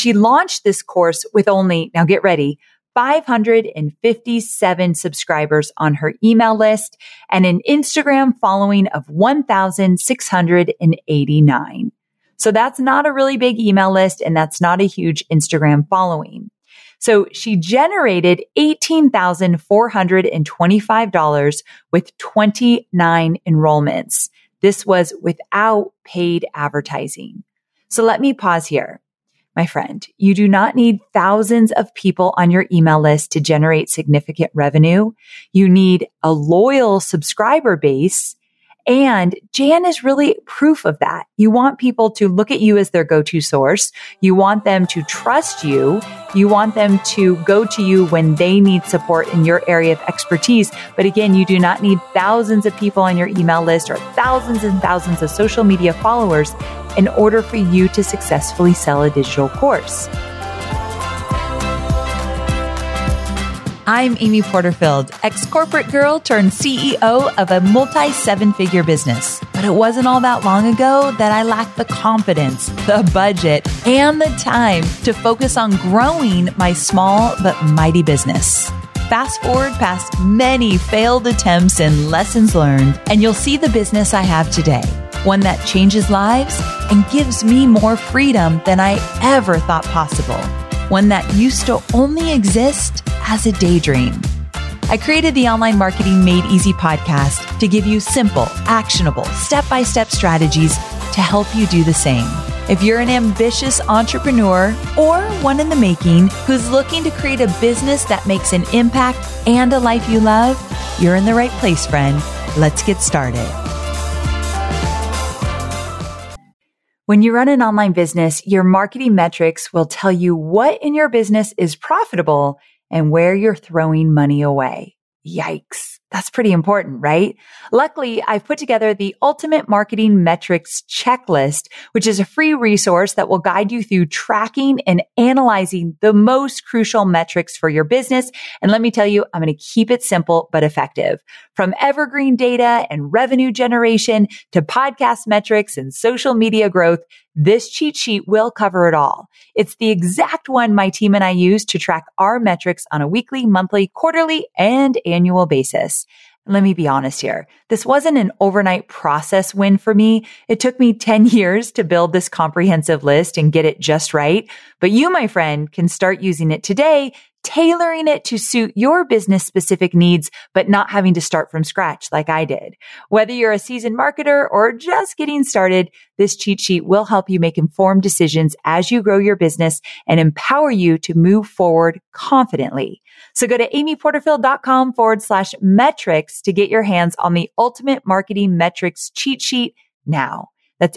she launched this course with only, now get ready, 557 subscribers on her email list and an Instagram following of 1,689. So that's not a really big email list and that's not a huge Instagram following. So she generated $18,425 with 29 enrollments. This was without paid advertising. So let me pause here. My friend, you do not need thousands of people on your email list to generate significant revenue. You need a loyal subscriber base. And Jan is really proof of that. You want people to look at you as their go-to source. You want them to trust you. You want them to go to you when they need support in your area of expertise. But again, you do not need thousands of people on your email list or thousands and thousands of social media followers in order for you to successfully sell a digital course. I'm Amy Porterfield, ex-corporate girl turned CEO of a multi-seven-figure business. But it wasn't all that long ago that I lacked the confidence, the budget, and the time to focus on growing my small but mighty business. Fast forward past many failed attempts and lessons learned, and you'll see the business I have today. One that changes lives and gives me more freedom than I ever thought possible. One that used to only exist as a daydream. I created the Online Marketing Made Easy podcast to give you simple, actionable, step-by-step strategies to help you do the same. If you're an ambitious entrepreneur or one in the making who's looking to create a business that makes an impact and a life you love, you're in the right place, friend. Let's get started. When you run an online business, your marketing metrics will tell you what in your business is profitable and where you're throwing money away. Yikes. That's pretty important, right? Luckily, I've put together the Ultimate Marketing Metrics Checklist, which is a free resource that will guide you through tracking and analyzing the most crucial metrics for your business. And let me tell you, I'm going to keep it simple but effective. From evergreen data and revenue generation to podcast metrics and social media growth, this cheat sheet will cover it all. It's the exact one my team and I use to track our metrics on a weekly, monthly, quarterly, and annual basis. Let me be honest here. This wasn't an overnight process win for me. It took me 10 years to build this comprehensive list and get it just right. But you, my friend, can start using it today, tailoring it to suit your business specific needs, but not having to start from scratch like I did. Whether you're a seasoned marketer or just getting started, this cheat sheet will help you make informed decisions as you grow your business and empower you to move forward confidently. So go to amyporterfield.com/metrics to get your hands on the Ultimate Marketing Metrics cheat sheet now. That's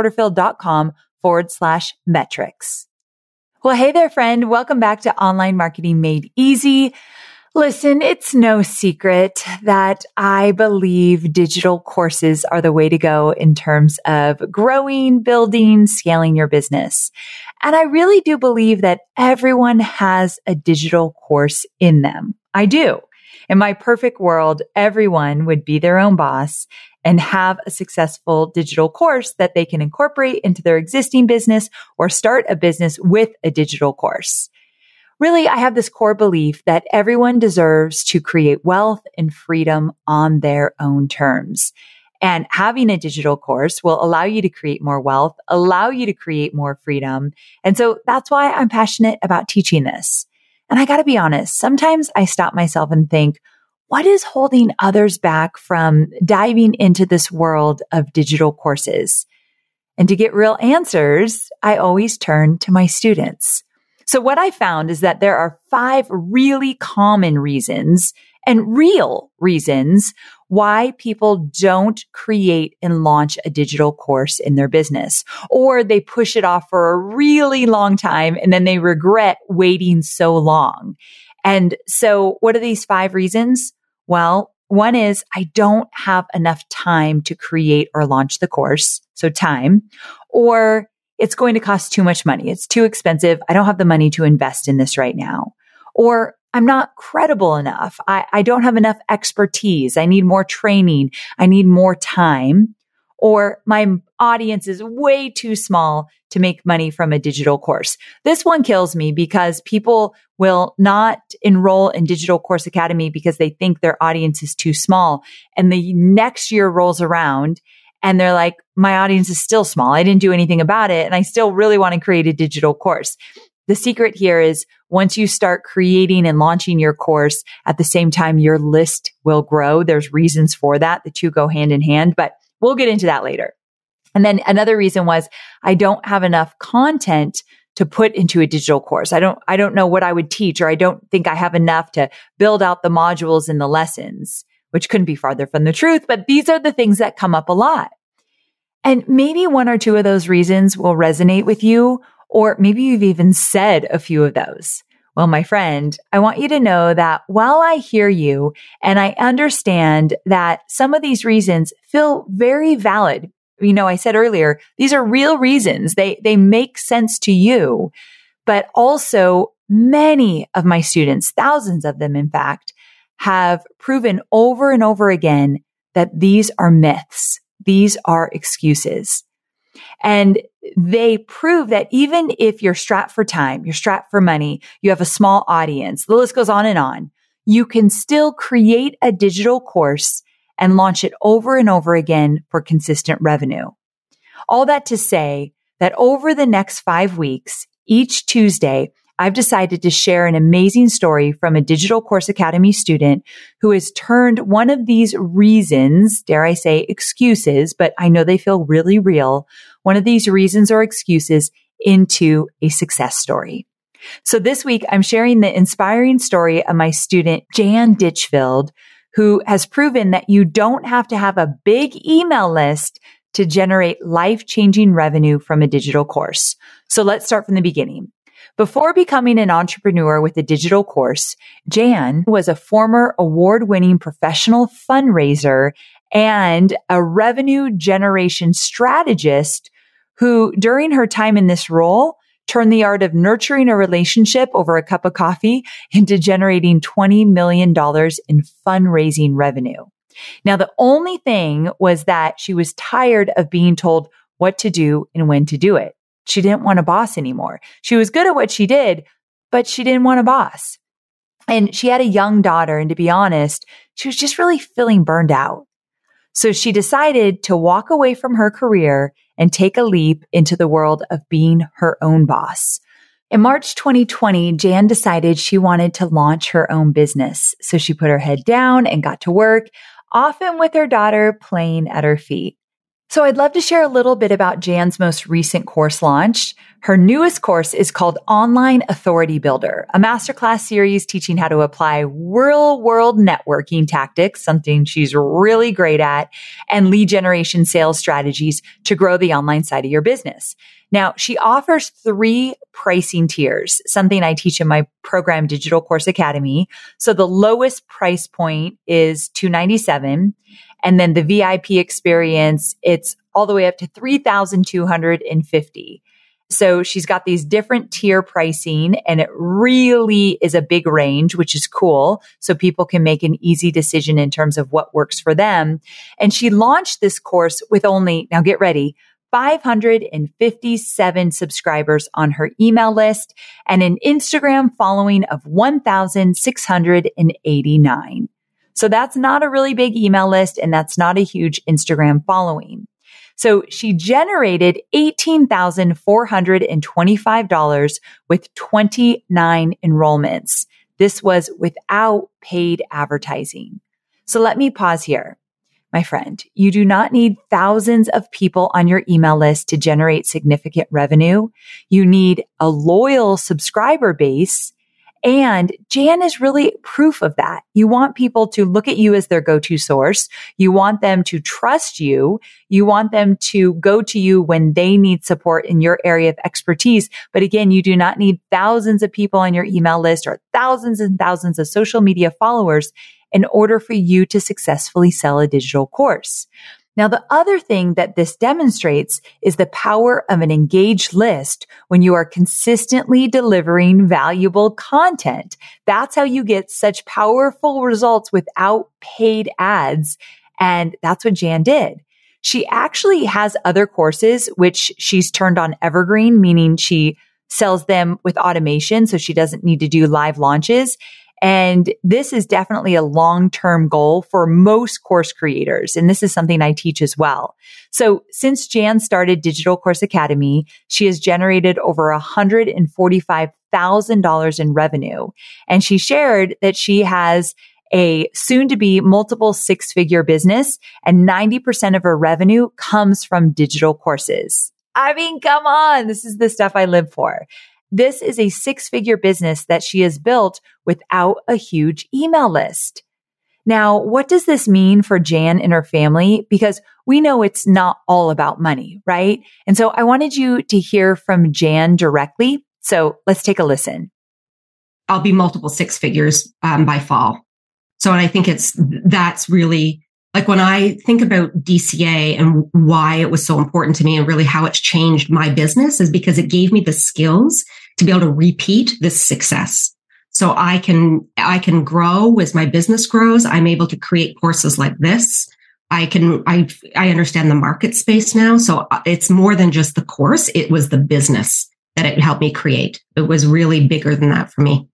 amyporterfield.com/metrics. Well, hey there, friend. Welcome back to Online Marketing Made Easy. Listen, it's no secret that I believe digital courses are the way to go in terms of growing, building, scaling your business. And I really do believe that everyone has a digital course in them. I do. In my perfect world, everyone would be their own boss and have a successful digital course that they can incorporate into their existing business or start a business with a digital course. Really, I have this core belief that everyone deserves to create wealth and freedom on their own terms. And having a digital course will allow you to create more wealth, allow you to create more freedom. And so that's why I'm passionate about teaching this. And I got to be honest, sometimes I stop myself and think, what is holding others back from diving into this world of digital courses? And to get real answers, I always turn to my students. So what I found is that there are 5 really common reasons and real reasons why people don't create and launch a digital course in their business, or they push it off for a really long time and then they regret waiting so long. And so what are these 5 reasons? Well, one is I don't have enough time to create or launch the course. So time, or it's going to cost too much money. It's too expensive. I don't have the money to invest in this right now. Or I'm not credible enough. I don't have enough expertise. I need more training. I need more time. or my audience is way too small to make money from a digital course. This one kills me because people will not enroll in Digital Course Academy because they think their audience is too small. And the next year rolls around and they're like, my audience is still small. I didn't do anything about it. And I still really want to create a digital course. The secret here is once you start creating and launching your course at the same time, your list will grow. There's reasons for that. The two go hand in hand, but we'll get into that later. And then another reason was I don't have enough content to put into a digital course. I don't know what I would teach, or I don't think I have enough to build out the modules and the lessons, which couldn't be farther from the truth. But these are the things that come up a lot. And maybe one or two of those reasons will resonate with you, or maybe you've even said a few of those. Well, my friend, I want you to know that while I hear you and I understand that some of these reasons feel very valid, I said earlier, these are real reasons. They make sense to you, but also many of my students, thousands of them, in fact, have proven over and over again that these are myths. These are excuses. And they prove that even if you're strapped for time, you're strapped for money, you have a small audience, the list goes on, you can still create a digital course and launch it over and over again for consistent revenue. All that to say that over the next 5 weeks, each Tuesday, I've decided to share an amazing story from a Digital Course Academy student who has turned one of these reasons, dare I say excuses, but I know they feel really real, one of these reasons or excuses into a success story. So this week, I'm sharing the inspiring story of my student, Jan Ditchfield, who has proven that you don't have to have a big email list to generate life-changing revenue from a digital course. So let's start from the beginning. Before becoming an entrepreneur with a digital course, Jan was a former award-winning professional fundraiser and a revenue generation strategist who, during her time in this role, turned the art of nurturing a relationship over a cup of coffee into generating $20 million in fundraising revenue. Now, the only thing was that she was tired of being told what to do and when to do it. She didn't want a boss anymore. She was good at what she did, but she didn't want a boss. And she had a young daughter. And to be honest, she was just really feeling burned out. So she decided to walk away from her career and take a leap into the world of being her own boss. In March 2020, Jan decided she wanted to launch her own business. So she put her head down and got to work, often with her daughter playing at her feet. So I'd love to share a little bit about Jan's most recent course launch. Her newest course is called Online Authority Builder, a masterclass series teaching how to apply real-world networking tactics, something she's really great at, and lead generation sales strategies to grow the online side of your business. Now, she offers 3 pricing tiers, something I teach in my program, Digital Course Academy. So the lowest price point is $297. And then the VIP experience, it's all the way up to $3,250. So she's got these different tier pricing, and it really is a big range, which is cool. So people can make an easy decision in terms of what works for them. And she launched this course with only, now get ready, 557 subscribers on her email list and an Instagram following of 1,689. So that's not a really big email list, and that's not a huge Instagram following. So she generated $18,425 with 29 enrollments. This was without paid advertising. So let me pause here. My friend, you do not need thousands of people on your email list to generate significant revenue. You need a loyal subscriber base. And Jan is really proof of that. You want people to look at you as their go-to source. You want them to trust you. You want them to go to you when they need support in your area of expertise. But again, you do not need thousands of people on your email list or thousands and thousands of social media followers in order for you to successfully sell a digital course. Now, the other thing that this demonstrates is the power of an engaged list when you are consistently delivering valuable content. That's how you get such powerful results without paid ads. And that's what Jan did. She actually has other courses, which she's turned on evergreen, meaning she sells them with automation. So she doesn't need to do live launches. And this is definitely a long-term goal for most course creators. And this is something I teach as well. So since Jan started Digital Course Academy, she has generated over $145,000 in revenue. And she shared that she has a soon to be multiple six-figure business, and 90% of her revenue comes from digital courses. I mean, come on. This is the stuff I live for. This is a six-figure business that she has built without a huge email list. Now, what does this mean for Jan and her family? Because we know it's not all about money, right? And so I wanted you to hear from Jan directly. So let's take a listen. I'll be multiple six figures by fall. So I think that's really like when I think about DCA and why it was so important to me and really how it's changed my business is because it gave me the skills to be able to repeat this success. So I can grow as my business grows. I'm able to create courses like this. I understand the market space now. So it's more than just the course. It was the business that it helped me create. It was really bigger than that for me.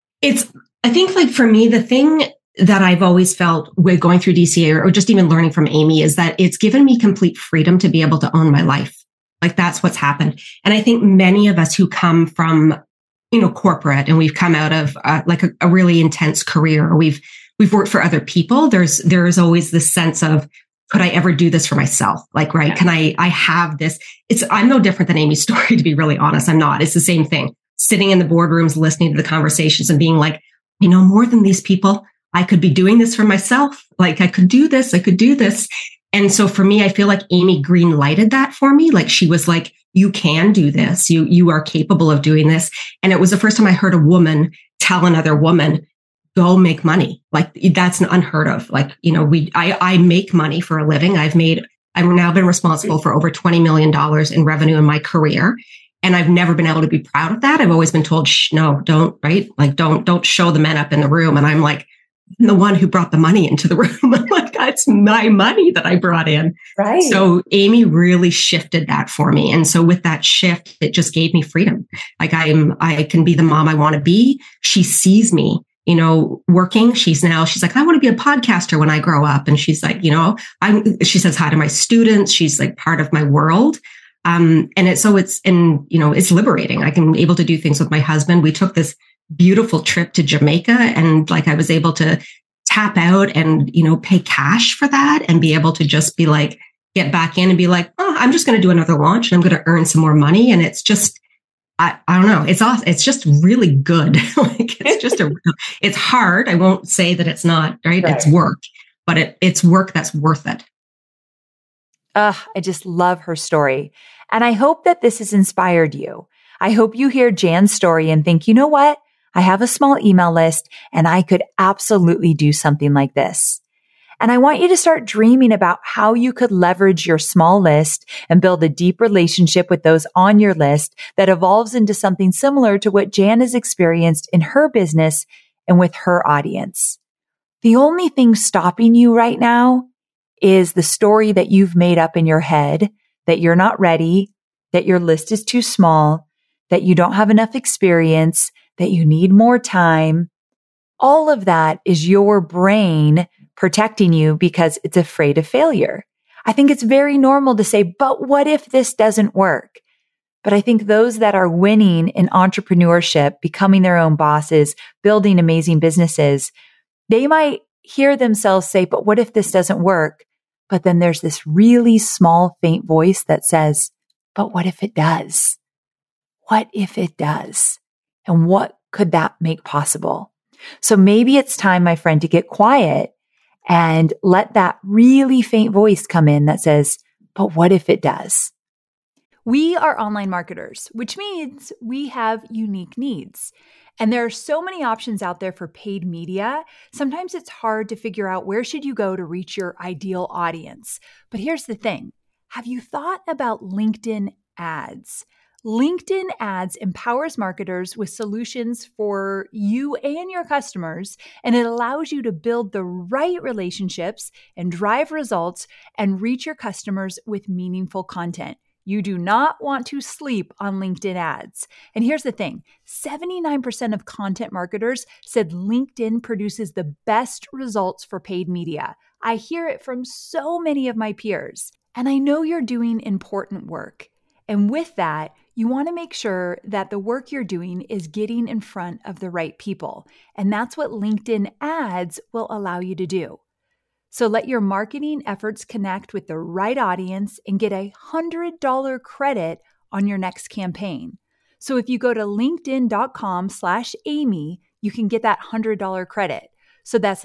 I think like for me, the thing that I've always felt with going through DCA or just even learning from Amy is that it's given me complete freedom to be able to own my life. Like that's what's happened. And I think many of us who come from, corporate and we've come out of like a really intense career, or we've worked for other people. There's always this sense of, could I ever do this for myself? Like, right. Can I have this? I'm no different than Amy's story, to be really honest. I'm not. It's the same thing. Sitting in the boardrooms, listening to the conversations and being like, more than these people, I could be doing this for myself. Like I could do this. And so for me, I feel like Amy green lighted that for me. Like she was like, you can do this. You are capable of doing this. And it was the first time I heard a woman tell another woman, go make money. Like that's unheard of. Like, I make money for a living. I've now been responsible for over $20 million in revenue in my career. And I've never been able to be proud of that. I've always been told, no, don't, right? Like, don't show the men up in the room. And I'm like, I'm the one who brought the money into the room. I'm like, that's my money that I brought in. Right. So Amy really shifted that for me. And so with that shift, it just gave me freedom. Like I can be the mom I want to be. She sees me, working. She's like, I want to be a podcaster when I grow up. And she's like, she says hi to my students. She's like part of my world. And it's liberating. I can able to do things with my husband. We took this beautiful trip to Jamaica and like I was able to tap out and, pay cash for that and be able to just be like, get back in and be like, oh, I'm just going to do another launch and I'm going to earn some more money. And it's just, I don't know. It's awesome. It's just really good. Like it's hard. I won't say that it's not, right? It's work, but it's work that's worth it. I just love her story. And I hope that this has inspired you. I hope you hear Jan's story and think, you know what? I have a small email list and I could absolutely do something like this. And I want you to start dreaming about how you could leverage your small list and build a deep relationship with those on your list that evolves into something similar to what Jan has experienced in her business and with her audience. The only thing stopping you right now is the story that you've made up in your head that you're not ready, that your list is too small, that you don't have enough experience, that you need more time. All of that is your brain protecting you because it's afraid of failure. I think it's very normal to say, but what if this doesn't work? But I think those that are winning in entrepreneurship, becoming their own bosses, building amazing businesses, they might hear themselves say, but what if this doesn't work? But then there's this really small, faint voice that says, but what if it does? What if it does? And what could that make possible? So maybe it's time, my friend, to get quiet and let that really faint voice come in that says, but what if it does? We are online marketers, which means we have unique needs. And there are so many options out there for paid media. Sometimes it's hard to figure out where should you go to reach your ideal audience. But here's the thing. Have you thought about LinkedIn ads? LinkedIn Ads empowers marketers with solutions for you and your customers, and it allows you to build the right relationships and drive results and reach your customers with meaningful content. You do not want to sleep on LinkedIn Ads. And here's the thing, 79% of content marketers said LinkedIn produces the best results for paid media. I hear it from so many of my peers. And I know you're doing important work. And with that, you want to make sure that the work you're doing is getting in front of the right people. And that's what LinkedIn Ads will allow you to do. So let your marketing efforts connect with the right audience and get a $100 credit on your next campaign. So if you go to linkedin.com/Amy, you can get that $100 credit. So that's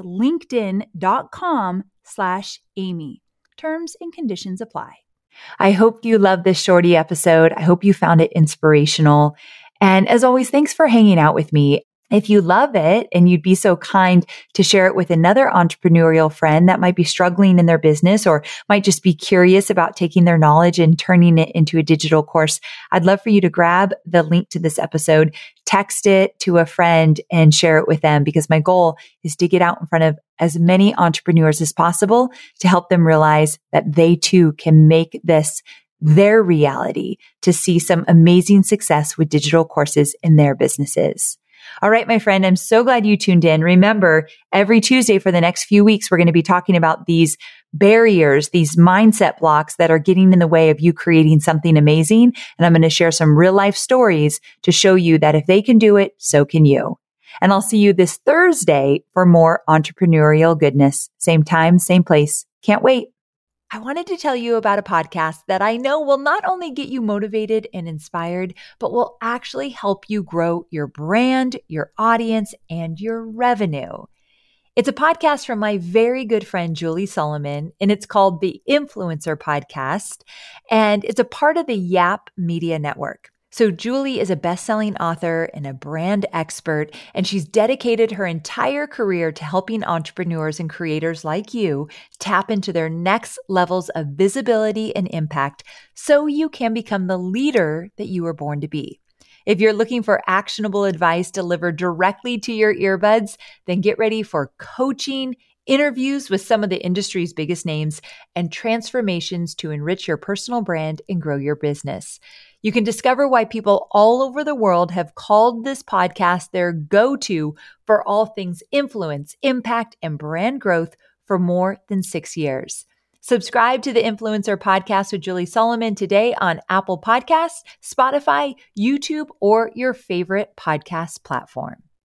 linkedin.com/Amy. Terms and conditions apply. I hope you loved this shorty episode. I hope you found it inspirational. And as always, thanks for hanging out with me. If you love it and you'd be so kind to share it with another entrepreneurial friend that might be struggling in their business or might just be curious about taking their knowledge and turning it into a digital course, I'd love for you to grab the link to this episode, text it to a friend and share it with them, because my goal is to get out in front of as many entrepreneurs as possible to help them realize that they too can make this their reality to see some amazing success with digital courses in their businesses. All right, my friend, I'm so glad you tuned in. Remember, every Tuesday for the next few weeks, we're going to be talking about these barriers, these mindset blocks that are getting in the way of you creating something amazing. And I'm going to share some real life stories to show you that if they can do it, so can you. And I'll see you this Thursday for more entrepreneurial goodness. Same time, same place. Can't wait. I wanted to tell you about a podcast that I know will not only get you motivated and inspired, but will actually help you grow your brand, your audience, and your revenue. It's a podcast from my very good friend, Julie Solomon, and it's called The Influencer Podcast, and it's a part of the Yap Media Network. So Julie is a best-selling author and a brand expert, and she's dedicated her entire career to helping entrepreneurs and creators like you tap into their next levels of visibility and impact so you can become the leader that you were born to be. If you're looking for actionable advice delivered directly to your earbuds, then get ready for coaching, interviews with some of the industry's biggest names, and transformations to enrich your personal brand and grow your business. You can discover why people all over the world have called this podcast their go-to for all things influence, impact, and brand growth for more than 6 years. Subscribe to the Influencer Podcast with Julie Solomon today on Apple Podcasts, Spotify, YouTube, or your favorite podcast platform.